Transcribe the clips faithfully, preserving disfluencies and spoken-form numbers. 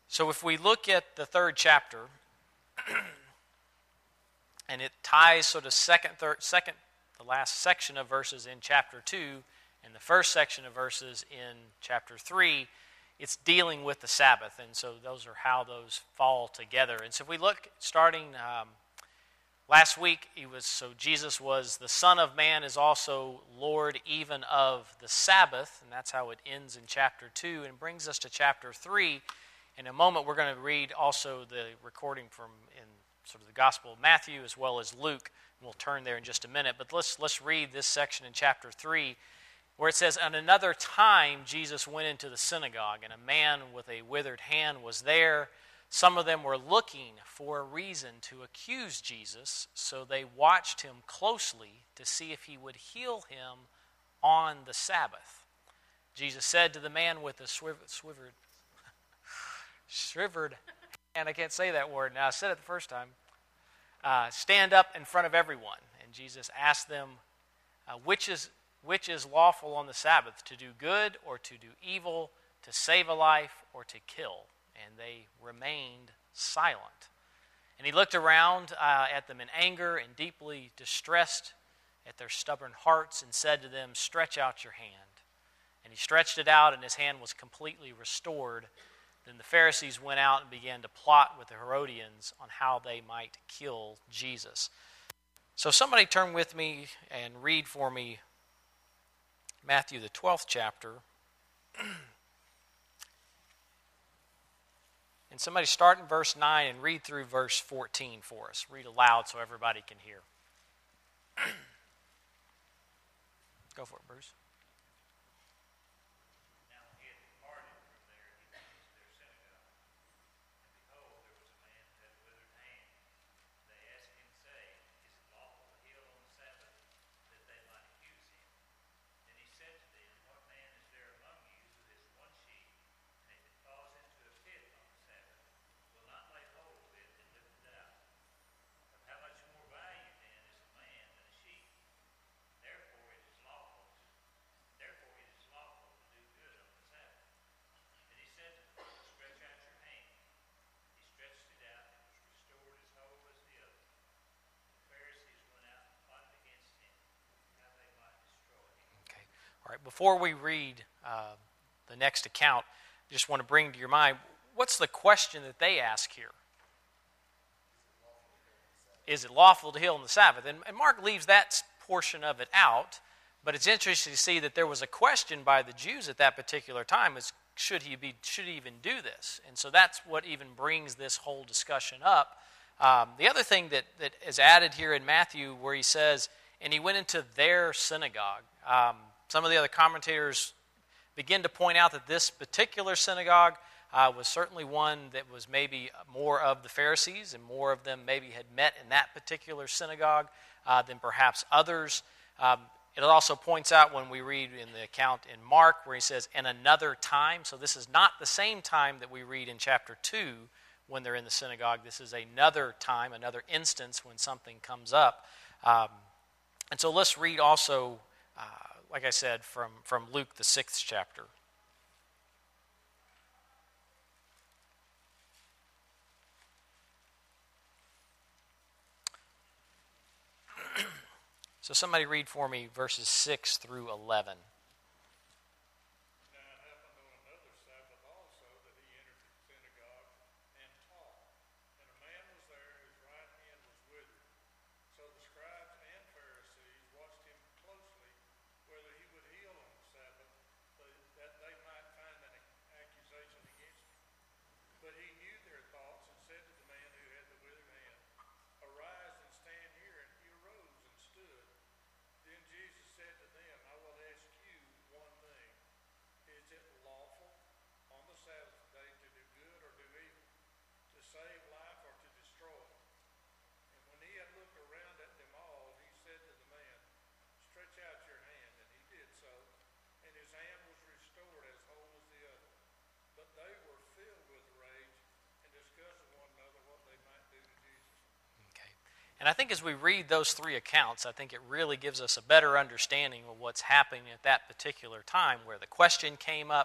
So if we look at the third chapter, and it ties sort of second, third, second, the last section of verses in chapter two, and the first section of verses in chapter three, it's dealing with the Sabbath, and so those are how those fall together. And so if we look, starting um, last week, he was so Jesus was the Son of Man is also Lord even of the Sabbath, and that's how it ends in chapter two, and brings us to chapter three. In a moment, we're going to read also the recording from in sort of the Gospel of Matthew as well as Luke, and we'll turn there in just a minute. But let's let's read this section in chapter three, where it says, "At another time Jesus went into the synagogue, and a man with a withered hand was there. Some of them were looking for a reason to accuse Jesus, so they watched him closely to see if he would heal him on the Sabbath. Jesus said to the man with the swiv- swivered, shivered, and I can't say that word now, I said it the first time, uh, stand up in front of everyone. And Jesus asked them, uh, which is which is lawful on the Sabbath, to do good or to do evil, to save a life or to kill? And they remained silent. And he looked around uh, at them in anger and deeply distressed at their stubborn hearts and said to them, stretch out your hand. And he stretched it out, and his hand was completely restored. Then the Pharisees went out and began to plot with the Herodians on how they might kill Jesus. So somebody turn with me and read for me Matthew, the twelfth chapter. And somebody start in verse nine and read through verse fourteen for us. Read aloud so everybody can hear. Go for it, Bruce. All right, before we read uh, the next account, I just want to bring to your mind, what's the question that they ask here? Is it lawful to heal on the Sabbath? And, and Mark leaves that portion of it out, but it's interesting to see that there was a question by the Jews at that particular time, is should he be should he even do this? And so that's what even brings this whole discussion up. Um, the other thing that, that is added here in Matthew, where he says, and he went into their synagogue. Um, Some of the other commentators begin to point out that this particular synagogue uh, was certainly one that was maybe more of the Pharisees, and more of them maybe had met in that particular synagogue uh, than perhaps others. Um, it also points out when we read in the account in Mark where he says, in another time. So this is not the same time that we read in chapter two when they're in the synagogue. This is another time, another instance when something comes up. Um, and so let's read also Uh, like I said, from, from Luke, the sixth chapter. So somebody read for me verses six through eleven. And I think as we read those three accounts, I think it really gives us a better understanding of what's happening at that particular time, where the question came up,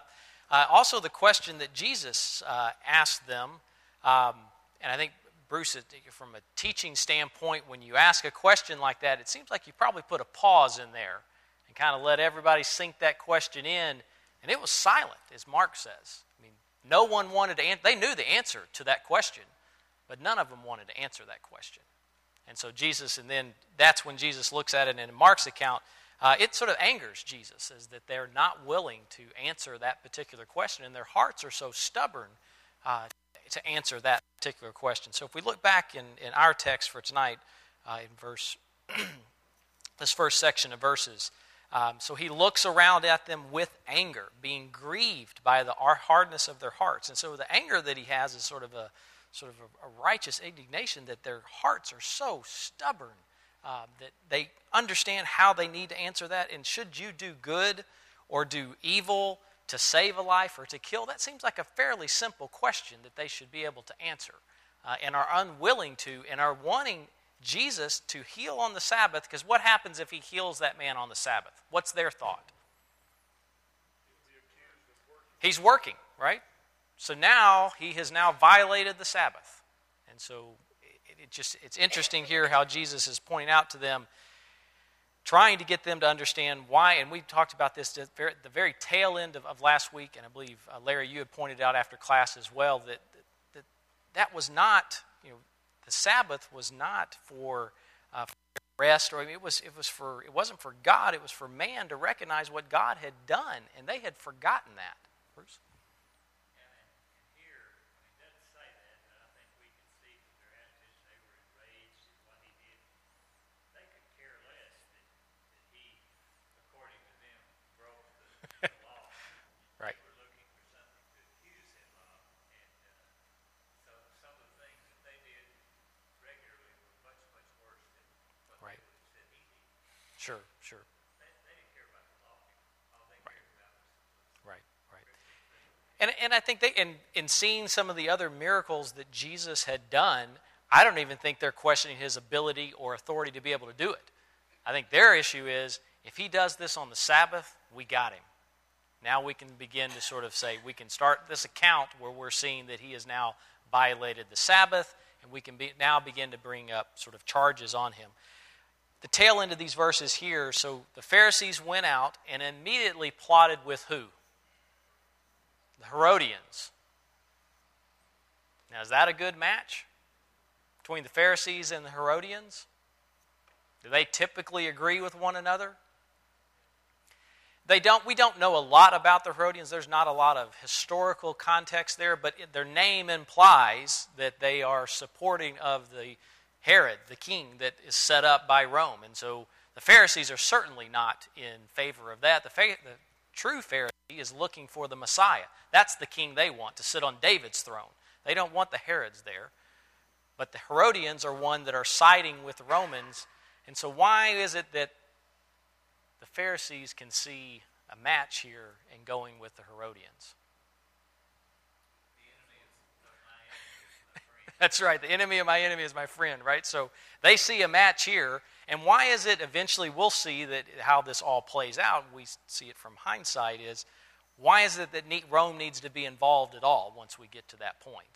Uh, also, the question that Jesus uh, asked them, um, and I think, Bruce, from a teaching standpoint, when you ask a question like that, it seems like you probably put a pause in there and kind of let everybody sink that question in, and it was silent, as Mark says. I mean, no one wanted to answer. They knew the answer to that question, but none of them wanted to answer that question. And so Jesus, and then that's when Jesus looks at it, and in Mark's account, uh, it sort of angers Jesus, is that they're not willing to answer that particular question, and their hearts are so stubborn uh, to answer that particular question. So if we look back in, in our text for tonight, uh, in verse, this first section of verses, um, so he looks around at them with anger, being grieved by the hardness of their hearts. And so the anger that he has is sort of a sort of a, a righteous indignation that their hearts are so stubborn uh, that they understand how they need to answer that. And should you do good or do evil to save a life or to kill? That seems like a fairly simple question that they should be able to answer, uh, and are unwilling to, and are wanting Jesus to heal on the Sabbath, because what happens if he heals that man on the Sabbath? What's their thought? He's working, right? So now he has now violated the Sabbath. And so it, it just it's interesting here how Jesus is pointing out to them, trying to get them to understand why, and we talked about this at the very tail end of, of last week, and I believe, uh, Larry, you had pointed out after class as well, that, that that was not, you know, the Sabbath was not for, uh, for rest, or I mean, it was it was for it wasn't for God, it was for man to recognize what God had done, and they had forgotten that. Bruce? Sure, sure. They, they didn't care about the law. All they cared about was right, right. And and I think they in in seeing some of the other miracles that Jesus had done, I don't even think they're questioning his ability or authority to be able to do it. I think their issue is, if he does this on the Sabbath, we got him. Now we can begin to sort of say, we can start this account where we're seeing that he has now violated the Sabbath, and we can be, now begin to bring up sort of charges on him. The tail end of these verses here, so the Pharisees went out and immediately plotted with who? The Herodians. Now, is that a good match between the Pharisees and the Herodians? Do they typically agree with one another? They don't. We don't know a lot about the Herodians. There's not a lot of historical context there, but their name implies that they are supporting of the Herod, the king that is set up by Rome. And so the Pharisees are certainly not in favor of that. The, fa- the true Pharisee is looking for the Messiah. That's the king they want, to sit on David's throne. They don't want the Herods there. But the Herodians are one that are siding with the Romans. And so why is it that the Pharisees can see a match here in going with the Herodians? That's right. The enemy of my enemy is my friend, right? So they see a match here. And why is it eventually we'll see that how this all plays out, we see it from hindsight, is why is it that Rome needs to be involved at all once we get to that point?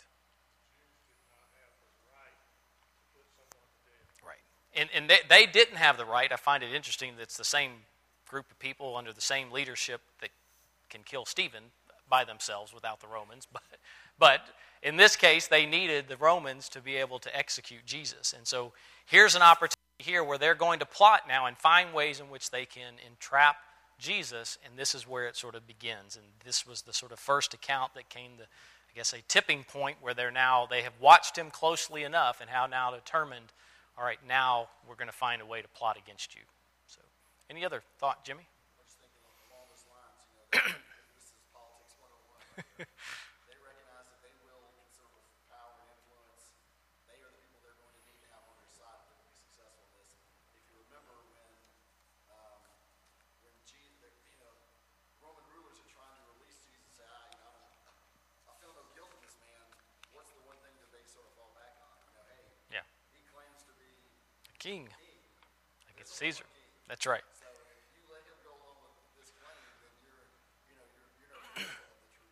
Right. And, and they, they didn't have the right. I find it interesting that it's the same group of people under the same leadership that can kill Stephen by themselves without the Romans. But, but in this case, they needed the Romans to be able to execute Jesus. And so here's an opportunity here where they're going to plot now and find ways in which they can entrap Jesus, and this is where it sort of begins. And this was the sort of first account that came to, I guess, a tipping point where they're now, they have watched him closely enough and how now determined, all right, now we're going to find a way to plot against you. So, any other thought, Jimmy? I was thinking along those lines, you know, this is politics one oh one. They recognize that they will consider power and influence. They are the people they're going to need to have on their side to be successful in this. If you remember when, um, when Jesus, you know, Roman rulers are trying to release Jesus and say, ah, you know, I, don't, I feel no guilt in this man. What's the one thing that they sort of fall back on? You know, hey, yeah. he claims to be a king. king. Like it's Caesar. That's right. So if you let him go along with this claim, then you're, you know, you're, you're no of the true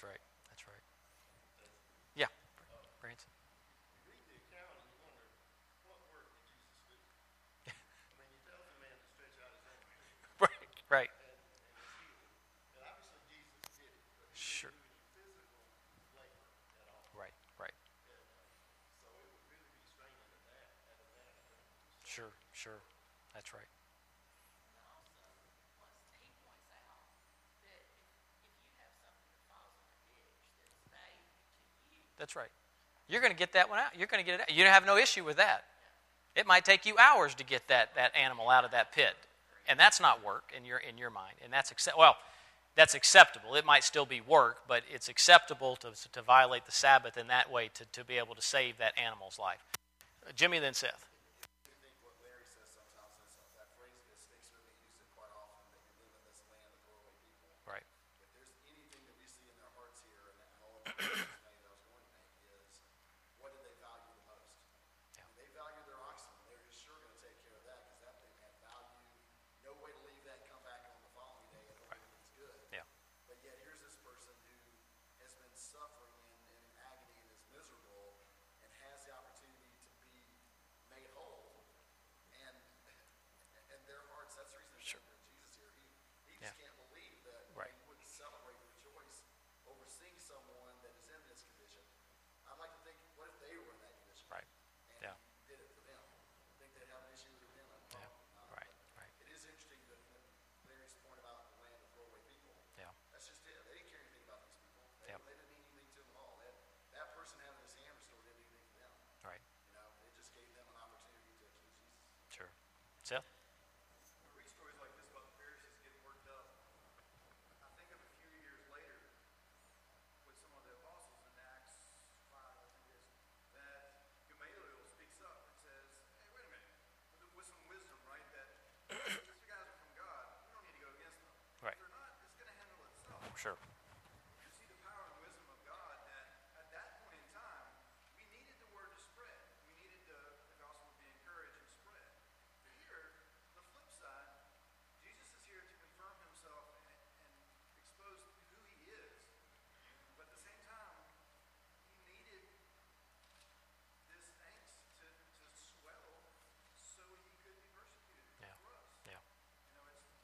That's right. That's right. Yeah, Branson. You read the account and you wonder, what work did Jesus do? I mean, he tells the man to stretch out his hand. Right, right. And, and it's healed. And obviously Jesus did it, but he Sure. didn't do any physical labor at all. Right, right. And, uh, so it would really be straining at that, at that, I think. Sure, sure. That's right. And also, once he points out that if, if you have something that falls in a ditch that's valuable to you, That's right. You're going to get that one out. You're going to get it out. You have no issue with that. It might take you hours to get that, that animal out of that pit. And that's not work in your in your mind. And that's accept well, that's acceptable. It might still be work, but it's acceptable to to violate the Sabbath in that way to, to be able to save that animal's life. Uh, Jimmy, then Seth. I think what Larry says sometimes is that phrase gets they certainly use it quite often, that you live in this land of throwaway people. Right. If there's anything that we see in their hearts here, and all of the points made that I was going to make is, what do they value the most? Yeah. And they value their oxen. They're just sure going to take care of that because that thing had value. No way to leave that and come back on the following day and hope everything's good. Yeah. But yet here's this person who has been suffering in, in agony and is miserable and has the opportunity to be made whole. And and their hearts, that's the reason they're Sure. for Jesus here. He, he Yeah. just can't believe that Right. you wouldn't celebrate and rejoice over seeing someone that is in this condition. I'd like to think, what if they were in that condition? Right. And Yeah. he did it for them. I think they'd have an issue with it then. Like, Yeah. oh, no. Right. But Right. it is interesting that that Larry's point about the land of throwaway people. Yeah. That's just it. They didn't care anything about these people. They, Yep. they didn't mean anything to them at all. That, that person having his hand restored didn't mean anything to them. Right. You know, it just gave them an opportunity to accuse Jesus. Sure. Seth? I read stories like this about the Pharisees getting worked up. I think of a few years later with some of the apostles in Acts five, I think it is, that Gamaliel speaks up and says, hey, wait a minute, with, with some wisdom, right, that these guys are from God. We don't need to go against them. Right. If they're not, it's going to handle itself. Sure. You see the power and wisdom of God that at that point in time, we needed the word to spread. We needed the, the gospel to be encouraged and spread. But here, the flip side, Jesus is here to confirm himself and, and expose who he is. But at the same time, he needed this angst to, to swell so he could be persecuted Yeah. for us. Yeah. You know, it's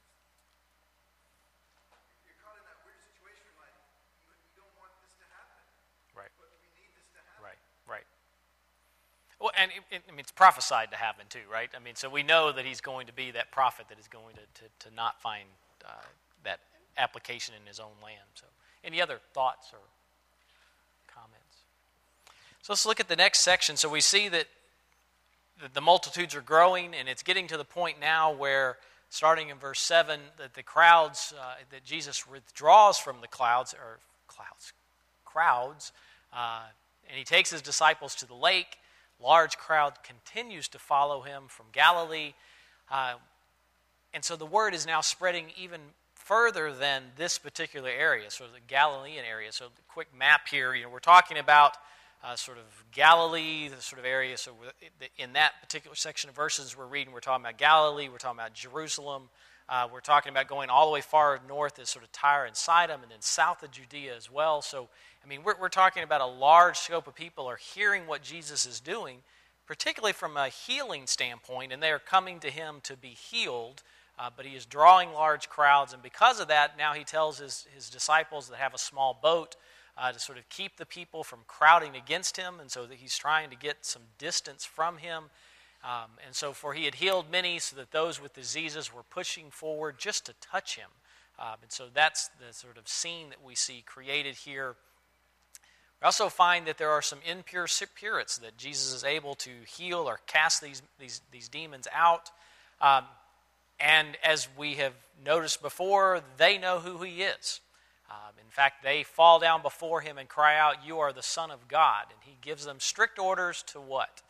you're caught in that weird situation like you, you don't want this to happen, Right. but we need this to happen. Right, right. Well, and it, it, I mean, it's prophesied to happen too, right? I mean, so we know that he's going to be that prophet that is going to, to, to not find uh, that application in his own land. So, any other thoughts or comments? So let's look at the next section. So we see that the, the multitudes are growing, and it's getting to the point now where, starting in verse seven, that the crowds, uh, that Jesus withdraws from the clouds, or clouds, crowds, uh, and he takes his disciples to the lake. Large crowd continues to follow him from Galilee. Uh, and so the word is now spreading even further than this particular area, so the Galilean area. So the quick map here, you know, we're talking about uh, sort of Galilee, the sort of area. So in that particular section of verses we're reading, we're talking about Galilee, we're talking about Jerusalem. Uh, we're talking about going all the way far north as sort of Tyre and Sidon, and then south of Judea as well. So, I mean, we're, we're talking about a large scope of people are hearing what Jesus is doing, particularly from a healing standpoint, and they are coming to him to be healed. Uh, but he is drawing large crowds, and because of that, now he tells his, his disciples that have a small boat uh, to sort of keep the people from crowding against him, and so that he's trying to get some distance from him. Um, and so for he had healed many, so that those with diseases were pushing forward just to touch him. Um, and so that's the sort of scene that we see created here. We also find that there are some impure spirits that Jesus is able to heal or cast these, these, these demons out. Um, and as we have noticed before, they know who he is. Um, in fact, they fall down before him and cry out, "You are the Son of God." And he gives them strict orders to what?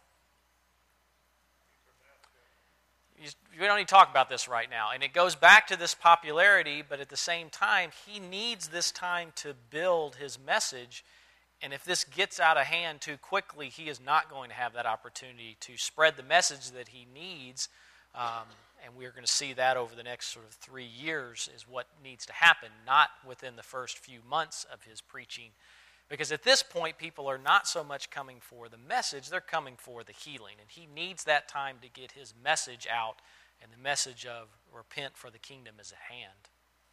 We don't need to talk about this right now. And it goes back to this popularity, but at the same time, he needs this time to build his message. And if this gets out of hand too quickly, he is not going to have that opportunity to spread the message that he needs um, and we're going to see that over the next sort of three years is what needs to happen, not within the first few months of his preaching. Because at this point, people are not so much coming for the message, they're coming for the healing. And he needs that time to get his message out, and the message of repent, for the kingdom is at hand.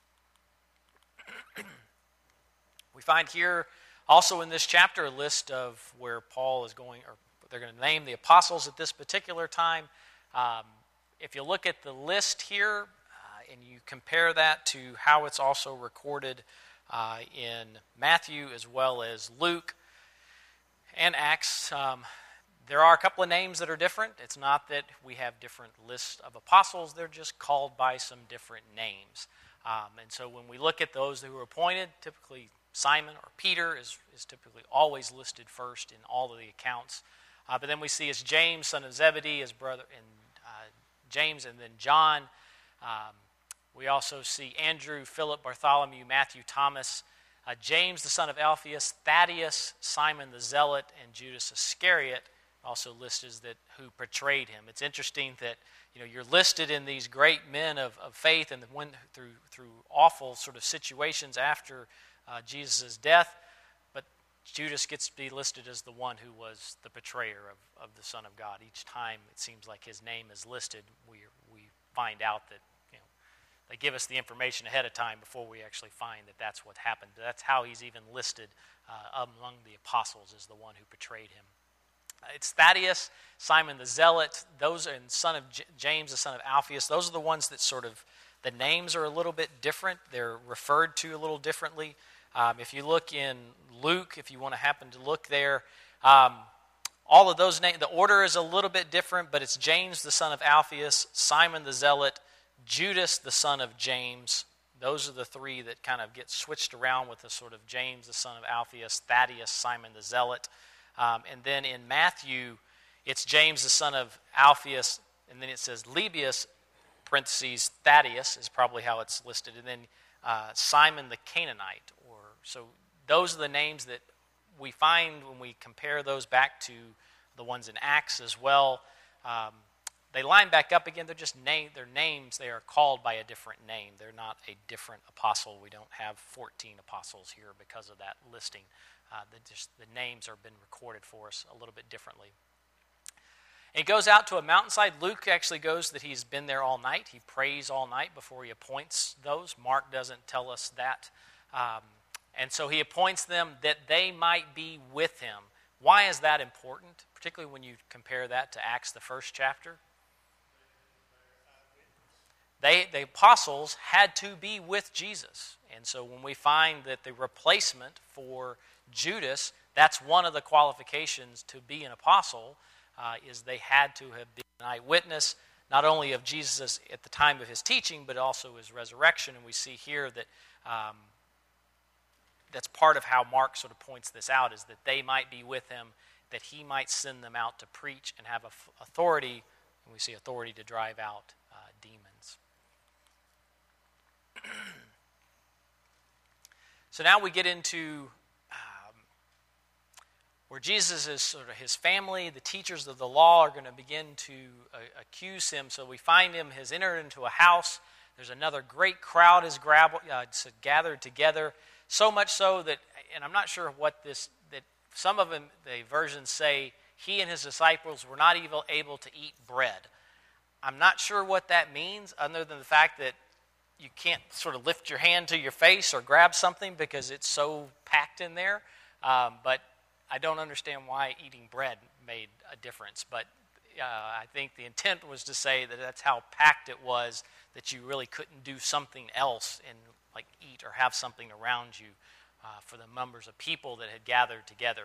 We find here also in this chapter a list of where Paul is going, or they're going to name the apostles at this particular time. Um, if you look at the list here uh, and you compare that to how it's also recorded uh, in Matthew as well as Luke and Acts, um, there are a couple of names that are different. It's not that we have different lists of apostles, they're just called by some different names. Um, and so when we look at those who are appointed, typically Simon or Peter is, is typically always listed first in all of the accounts. Uh, but then we see it's James, son of Zebedee, his brother, and uh, James, and then John. Um, we also see Andrew, Philip, Bartholomew, Matthew, Thomas, uh, James, the son of Alphaeus, Thaddeus, Simon the Zealot, and Judas Iscariot, also listed as that who betrayed him. It's interesting that you know you're listed in these great men of, of faith and went through through awful sort of situations after uh, Jesus' death, but Judas gets to be listed as the one who was the betrayer of, of the Son of God. Each time it seems like his name is listed, we we find out that you know they give us the information ahead of time before we actually find that that's what happened. That's how he's even listed uh, among the apostles as the one who betrayed him. It's Thaddeus, Simon the Zealot, those and son of J- James, the son of Alphaeus. Those are the ones that sort of, the names are a little bit different. They're referred to a little differently. Um, if you look in Luke, if you want to happen to look there, um, all of those names, the order is a little bit different, but it's James, the son of Alphaeus, Simon the Zealot, Judas, the son of James. Those are the three that kind of get switched around with the sort of James, the son of Alphaeus, Thaddeus, Simon the Zealot. Um, and then in Matthew, it's James, the son of Alphaeus, and then it says Lebbaeus, parentheses, Thaddeus is probably how it's listed, and then uh, Simon the Canaanite. Or so those are the names that we find when we compare those back to the ones in Acts as well. Um, they line back up again. They're just name, they're names. They are called by a different name. They're not a different apostle. We don't have fourteen apostles here because of that listing. Uh, the, just, the names have been recorded for us a little bit differently. It goes out to a mountainside. Luke actually goes that he's been there all night. He prays all night before he appoints those. Mark doesn't tell us that. Um, and so he appoints them that they might be with him. Why is that important, particularly when you compare that to Acts, the first chapter? They, the apostles had to be with Jesus. And so when we find that the replacement for Judas, that's one of the qualifications to be an apostle, uh, is they had to have been an eyewitness, not only of Jesus at the time of his teaching, but also his resurrection. And we see here that um, that's part of how Mark sort of points this out, is that they might be with him, that he might send them out to preach and have authority, and we see authority to drive out uh, demons. So now we get into um, where Jesus is sort of his family, the teachers of the law are going to begin to uh, accuse him. So we find him has entered into a house. There's another great crowd has grab, uh, gathered together, so much so that, and I'm not sure what this, that some of them, the versions say, he and his disciples were not even able to eat bread. I'm not sure what that means, other than the fact that you can't sort of lift your hand to your face or grab something because it's so packed in there. Um, but I don't understand why eating bread made a difference. But uh, I think the intent was to say that that's how packed it was, that you really couldn't do something else and like eat or have something around you uh, for the numbers of people that had gathered together.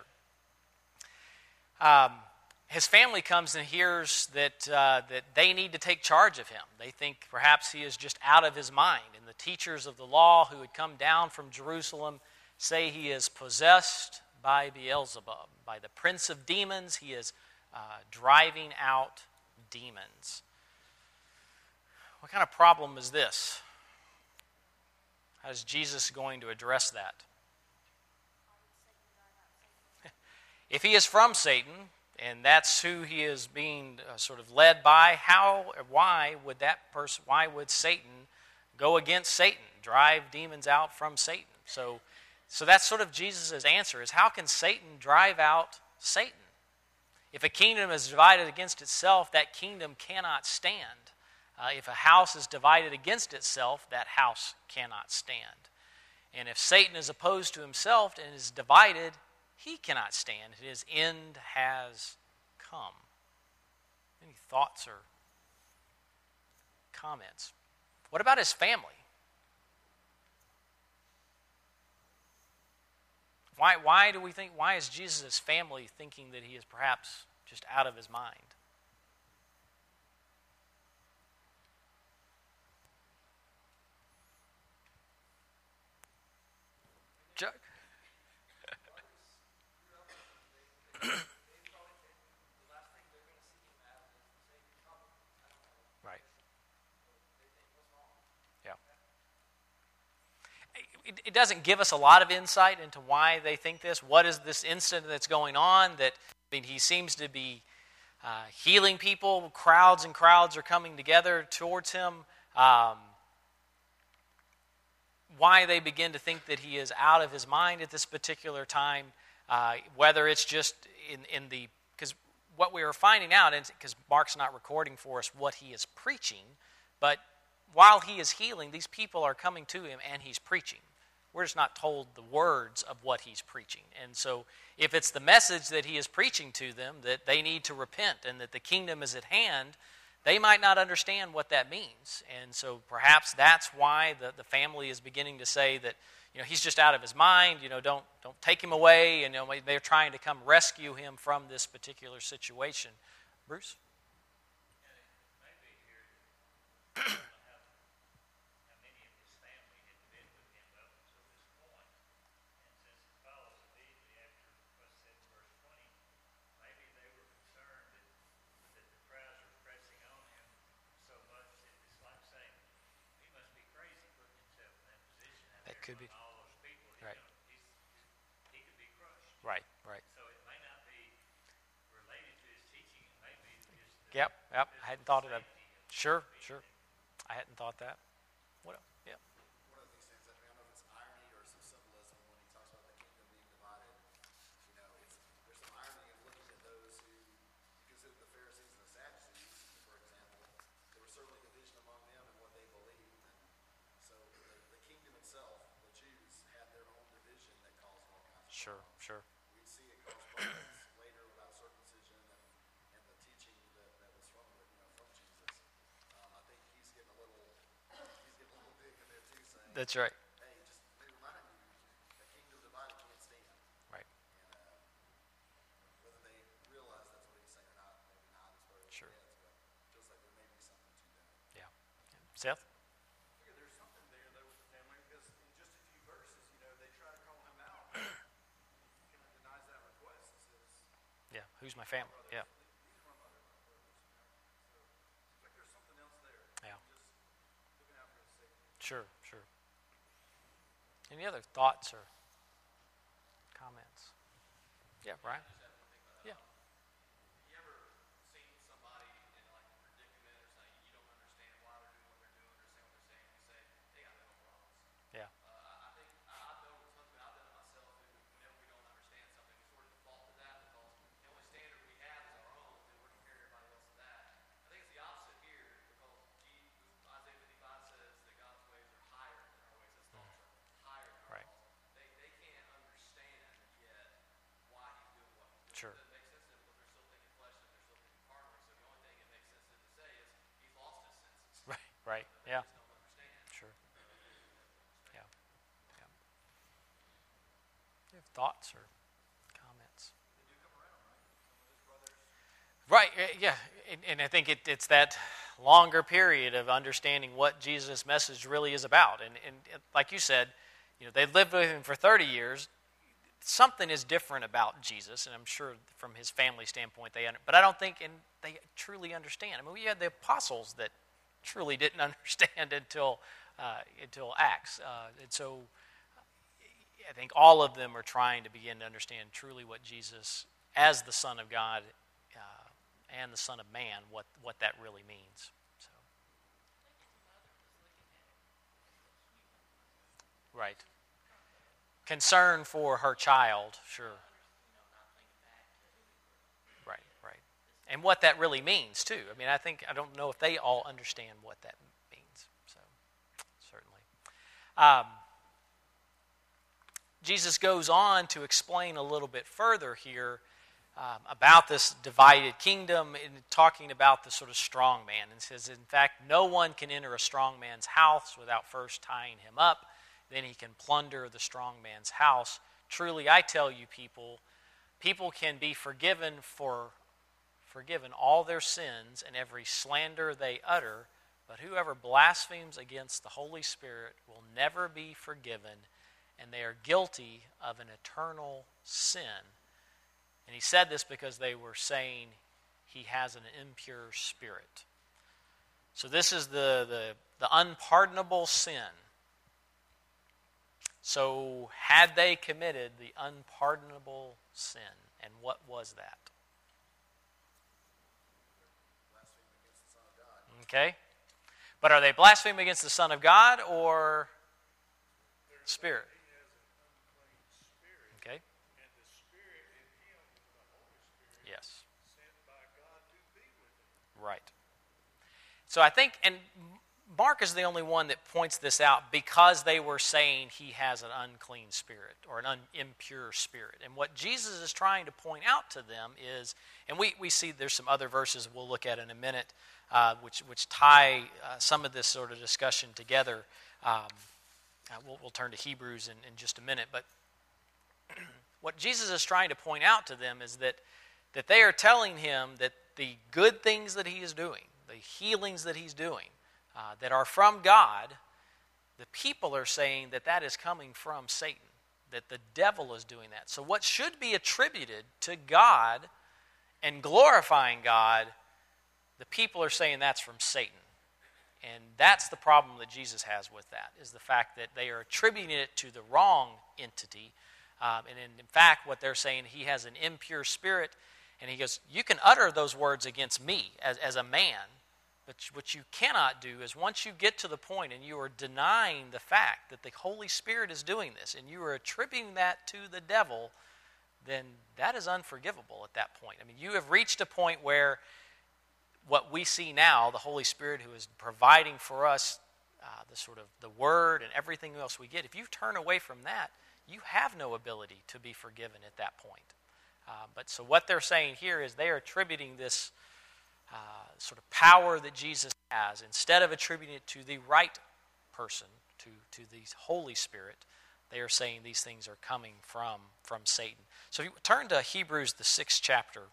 Um, his family comes and hears that uh, that they need to take charge of him. They think perhaps he is just out of his mind. And the teachers of the law who had come down from Jerusalem say he is possessed by Beelzebub, by the prince of demons. He is uh, driving out demons. What kind of problem is this? How is Jesus going to address that? If he is from Satan, and that's who he is being uh, sort of led by. How, why would that person, why would Satan go against Satan, drive demons out from Satan? So, so that's sort of Jesus' answer, is how can Satan drive out Satan? If a kingdom is divided against itself, that kingdom cannot stand. Uh, if a house is divided against itself, that house cannot stand. And if Satan is opposed to himself and is divided, he cannot stand. His end has come. Any thoughts or comments? What about his family? Why, why do we think, why is Jesus' family thinking that he is perhaps just out of his mind? Chuck? Right. Yeah. It, it doesn't give us a lot of insight into why they think this. What is this incident that's going on? That I mean, he seems to be uh, healing people. Crowds and crowds are coming together towards him. Um, why they begin to think that he is out of his mind at this particular time, uh, whether it's just in, in the, because what we are finding out, because Mark's not recording for us what he is preaching, but while he is healing, these people are coming to him and he's preaching. We're just not told the words of what he's preaching. And so if it's the message that he is preaching to them, that they need to repent and that the kingdom is at hand, they might not understand what that means. And so perhaps that's why the, the family is beginning to say that, you know, he's just out of his mind, you know, don't don't take him away. And, you know, they're trying to come rescue him from this particular situation. Bruce? Could be. Right. Right, right. So it may not be related to his teaching. It may be just Yep, yep. I hadn't thought of that. Sure, sure. I hadn't thought that. What else? Yeah. One of the things that stands out to me, I don't know if it's irony or some symbolism when he talks about the kingdom being divided. You know, it's, there's some irony in looking at those who you consider the Pharisees and the Sadducees, for example. There was certainly division among them and what they believed. And so the, the kingdom itself, the Jews, had their own division that caused all kinds of Sure, problems. sure. We see it cause problems later about circumcision and, and the teaching that, that was from the, you know, from Jesus. Um, I think he's getting a little he's getting a little big in there too, saying, That's right. hey, just they remind you, the kingdom divided can't stand. Right. And uh, whether they realize that's what he's saying or not, maybe not as far as Sure. their heads, but it feels like there may be something to that. Yeah. Seth? I figure there's something there though with the family because in just a few verses, you know, they try to call him out. He kind of denies that request and says, Yeah. Who's my family? Yeah. "These are my mother, my brothers." You know, so it seems like there's something else there. Yeah. Just looking out for his safety. Sure, sure. Any other thoughts or comments? Yeah, Brian? Yeah. You ever seen somebody in like a predicament or something, you don't understand why they're doing what they're doing or saying what they're saying, you say, they got their own problems. Yeah. Uh, I I think, I, I've known tons of, I've done it myself, who whenever we don't understand something, we sort of default to that because the only standard we have is our own, and we're comparing everybody else to that. I think it's the opposite here because Jesus, Isaiah fifty-five says that God's ways are higher than our ways, his thoughts are higher than our Right. thoughts. They, they can't understand yet why he's doing what he's doing. Sure. It doesn't make sense to them because they're still thinking flesh and they're still thinking carnally. So the only thing it makes sense to them to say is he's lost his senses. Right, right. They Yeah. just don't understand. Sure. Yeah. Yeah. You have thoughts or comments? Right, uh, yeah, and, and I think it, it's that longer period of understanding what Jesus' message really is about. And, and like you said, you know, they lived with him for thirty years. Something is different about Jesus, and I'm sure from his family standpoint they under, but I don't think and they truly understand. I mean, we had the apostles that truly didn't understand until uh, until Acts, uh, and so I think all of them are trying to begin to understand truly what Jesus, as the Son of God, and the Son of Man, what, what that really means. So. Right. Concern for her child, sure. Right, right. And what that really means, too. I mean, I think, I don't know if they all understand what that means. So, certainly. Um, Jesus goes on to explain a little bit further here um, about this divided kingdom, and talking about the sort of strong man. And says, in fact, no one can enter a strong man's house without first tying him up. Then he can plunder the strong man's house. Truly, I tell you, people, people can be forgiven for forgiven all their sins and every slander they utter, but whoever blasphemes against the Holy Spirit will never be forgiven, and they are guilty of an eternal sin. And he said this because they were saying he has an impure spirit. So this is the, the, the unpardonable sin. So had they committed the unpardonable sin, and what was that? Okay. But are they blaspheming against the Son of God or Spirit? Okay. Yes. Right. So I think, and Mark is the only one that points this out because they were saying he has an unclean spirit or an un- impure spirit. And what Jesus is trying to point out to them is, and we, we see there's some other verses we'll look at in a minute, uh, which which tie uh, some of this sort of discussion together. Um, uh, we'll, we'll turn to Hebrews in, in just a minute. But what Jesus is trying to point out to them is that that they are telling him that the good things that he is doing, the healings that he's doing, Uh, that are from God, the people are saying that that is coming from Satan, that the devil is doing that. So what should be attributed to God and glorifying God, the people are saying that's from Satan. And that's the problem that Jesus has with that, is the fact that they are attributing it to the wrong entity. Um, and in, in fact, what they're saying, he has an impure spirit. And he goes, you can utter those words against me as, as a man. But what you cannot do is once you get to the point and you are denying the fact that the Holy Spirit is doing this and you are attributing that to the devil, then that is unforgivable at that point. I mean, you have reached a point where what we see now, the Holy Spirit who is providing for us uh, the sort of the Word and everything else we get, if you turn away from that, you have no ability to be forgiven at that point. Uh, but so what they're saying here is they are attributing this Uh, sort of power that Jesus has, instead of attributing it to the right person, to, to the Holy Spirit, they are saying these things are coming from, from Satan. So if you turn to Hebrews, the sixth chapter.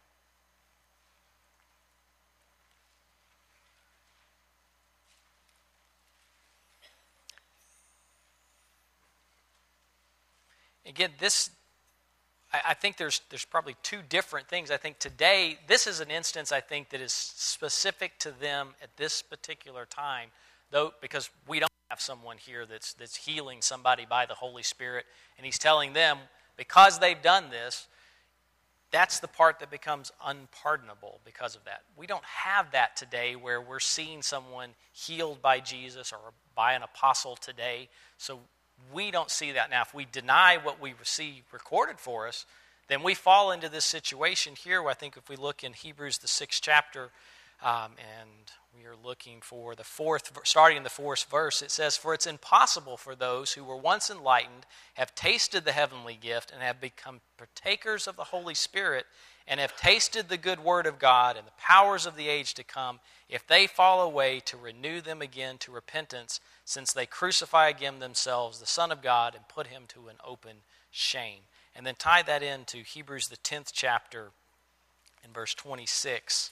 Again, this... I think there's there's probably two different things. I think today, this is an instance, I think, that is specific to them at this particular time, though, because we don't have someone here that's that's healing somebody by the Holy Spirit, and he's telling them, because they've done this, that's the part that becomes unpardonable because of that. We don't have that today where we're seeing someone healed by Jesus or by an apostle today, so we don't see that now. If we deny what we receive recorded for us, then we fall into this situation here where I think if we look in Hebrews, the sixth chapter, um, and we are looking for the fourth, starting in the fourth verse, it says, "For it's impossible for those who were once enlightened, have tasted the heavenly gift, and have become partakers of the Holy Spirit, and have tasted the good word of God and the powers of the age to come, if they fall away, to renew them again to repentance, since they crucify again themselves, the Son of God, and put him to an open shame." And then tie that into Hebrews, the tenth chapter, in verse twenty-six.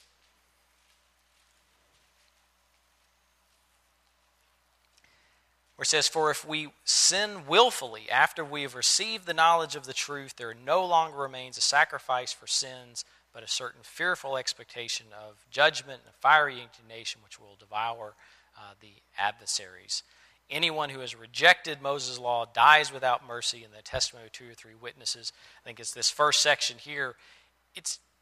Where it says, "For if we sin willfully after we have received the knowledge of the truth, there no longer remains a sacrifice for sins, but a certain fearful expectation of judgment and fiery indignation which will devour uh, the adversaries. Anyone who has rejected Moses' law dies without mercy in the testimony of two or three witnesses." I think it's this first section here. It's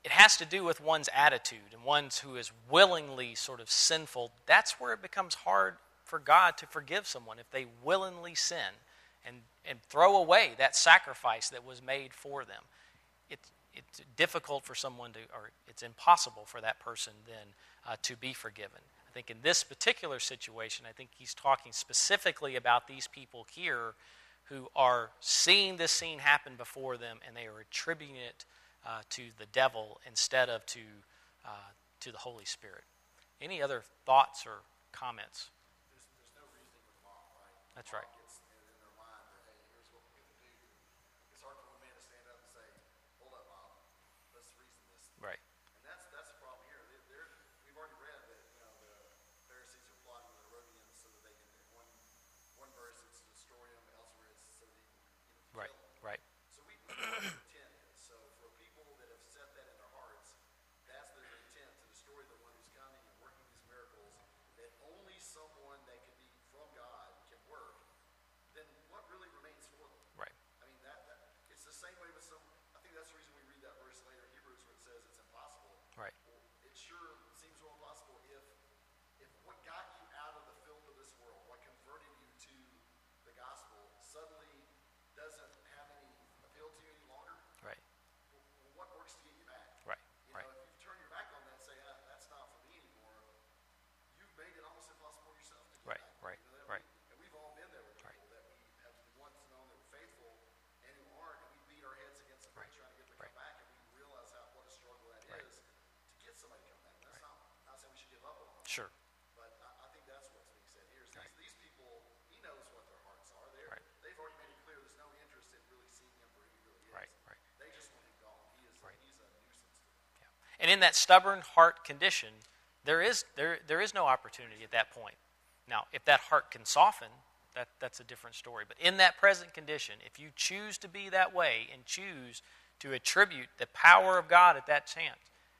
it has to do with one's attitude and one's who is willingly sort of sinful. That's where it becomes hard for God to forgive someone if they willingly sin and, and throw away that sacrifice that was made for them. It, it's difficult for someone to, or it's impossible for that person then uh, to be forgiven. I think in this particular situation, I think he's talking specifically about these people here who are seeing this scene happen before them and they are attributing it uh, to the devil instead of to, uh, to the Holy Spirit. Any other thoughts or comments? There's, there's no reasoning with mom, right? That's Mom right. gets in, in their mind that, hey, here's what we're going to do. It's hard for one man to stand up and say, hold up, mom, let's reason this. Right. And that's that's the problem here. They, they're, we've already read that, you know, the Pharisees are plotting with the Herodians so that they can, in one, one verse it's to destroy them, elsewhere it's so that he can, you know, Right. kill them. Right. So we we know what their intent is. So for people that have set that in their hearts, that's their intent, to destroy the one who's coming and working these miracles that only someone that can be from God can work. Then what really remains for them? Right. I mean, that, that it's the same way with some. I think that's the reason we read that verse later in Hebrews where it says it's impossible. Right. Well, it sure seems real impossible if if what got you out of the filth of this world, what converted you to the gospel, suddenly doesn't have any appeal to you any longer. Right. Well, what works to get you back? Right. You Right. know, if you turn your back on that and say, ah, that's not for me anymore, you've made it almost impossible for yourself to get Right, back. right, You know, that right. We, and we've all been there with people Right. that we have once known that were faithful and who aren't, and we beat our heads against the brick Right, trying to get them to right. come back, and we realize how what a struggle that Right. is to get somebody to come back. That's not, not saying we should give up on them. Sure. But I, I think that's what's being said here. Is Right. these, these people, he knows what their hearts are. They're, Right. They've already made it clear there's no interest in really seeing him for who he really is. Right, right. They just want him gone. He is, Right. he's a nuisance to them. Yeah. And in that stubborn heart condition, there is there there is no opportunity at that point. Now, if that heart can soften, that that's a different story. But in that present condition, if you choose to be that way and choose to attribute the power of God at that chance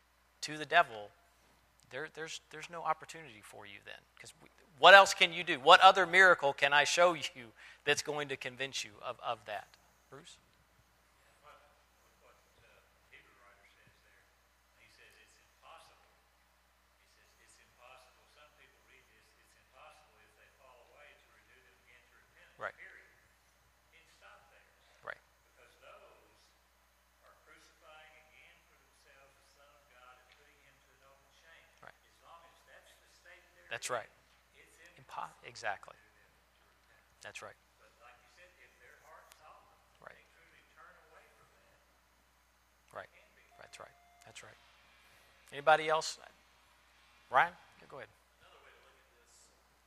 to the devil, there there's there's no opportunity for you then. Because what else can you do? What other miracle can I show you that's going to convince you of, of that? Bruce? What, what uh, Hebrew writer says there, he says it's impossible. He says it's impossible. Some people read this, it's impossible if they fall away to renew them again to repentance. Right. Period. He didn't stop there. Right. Because those are crucifying again for themselves the Son of God and putting him to an open shame. Right. As long as that's the state they're That's in, right. it's Impo- impossible exactly. to them to repent. That's right. But like you said, if their heart soften, Right. they truly turn away from that. Right. That's right. That's right. Anybody else? Ryan? Yeah, go ahead. Another way to look at this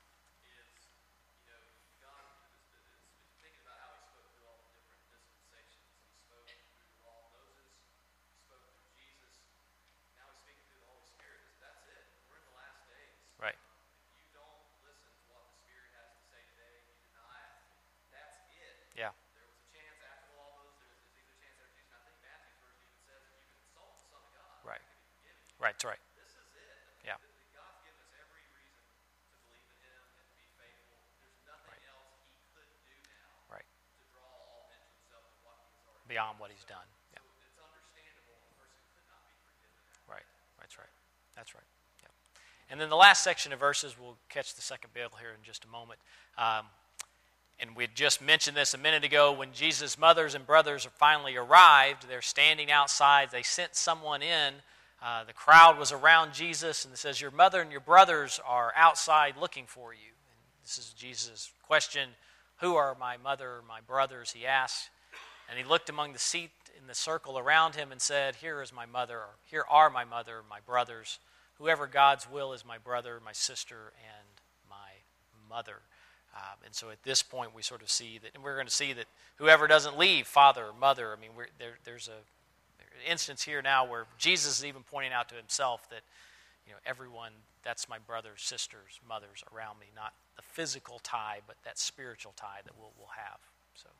is, you know, God is, is, is thinking about how he spoke through all the different dispensations. He spoke through the law of Moses. He spoke through Jesus. Now he's speaking through the Holy Spirit. That's it. We're in the last days. Right. If you don't listen to what the Spirit has to say today, you deny it. That's it. Yeah. There was a chance after the law of Moses, there was, there's even a chance after Jesus. And I think Matthew's version even says if you can insult the Son of God, Right. it can be forgiven you. Right. That's right. This is it. I mean, Yeah. th- th- God's given us every reason to believe in him and to be faithful. There's nothing Right. else he could do now Right. to draw all men to himself than what he has already Beyond done. what he's done. Yeah. So it's understandable a person could not be forgiven that Right. way. That's right. That's right. Yeah. And then the last section of verses, we'll catch the second bill here in just a moment. Um, and we had just mentioned this a minute ago. When Jesus' mothers and brothers finally arrived, they're standing outside. They sent someone in. Uh, the crowd was around Jesus, and it says, your mother and your brothers are outside looking for you. And this is Jesus' question, who are my mother or my brothers, he asked. And he looked among the seat in the circle around him and said, here is my mother, or here are my mother, my brothers. Whoever God's will is my brother, my sister, and my mother. Um, and so at this point we sort of see that, and we're going to see that whoever doesn't leave father or mother, I mean, we're, there, there's a there's an instance here now where Jesus is even pointing out to himself that, you know, everyone, that's my brothers, sisters, mothers around me, not the physical tie, but that spiritual tie that we'll, we'll have. So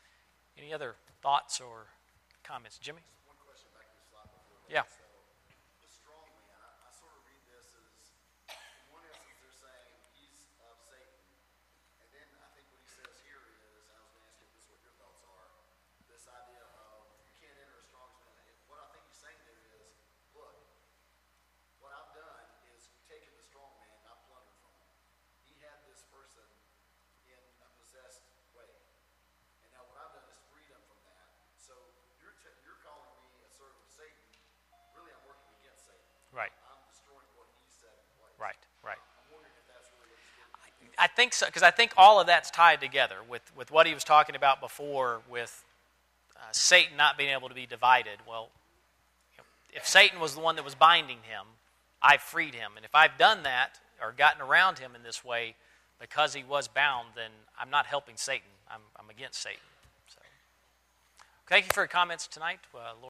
any other thoughts or comments? Jimmy? One question back to the slide before. that. Yeah. So, the strong man, I, I sort of read this as, in one instance, they're saying he's of Satan. And then I think what he says here is, and I was going to ask you if this is what your thoughts are, this idea of you can't enter a strong man. And what I think he's saying there is, Right. I'm destroying what he set in place. Right, right. I'm wondering if that's really what he's getting. I think so, because I think all of that's tied together with, with what he was talking about before with uh, Satan not being able to be divided. Well, you know, if Satan was the one that was binding him, I freed him. And if I've done that or gotten around him in this way because he was bound, then I'm not helping Satan. I'm, I'm against Satan. So, thank you for your comments tonight. Uh, Lord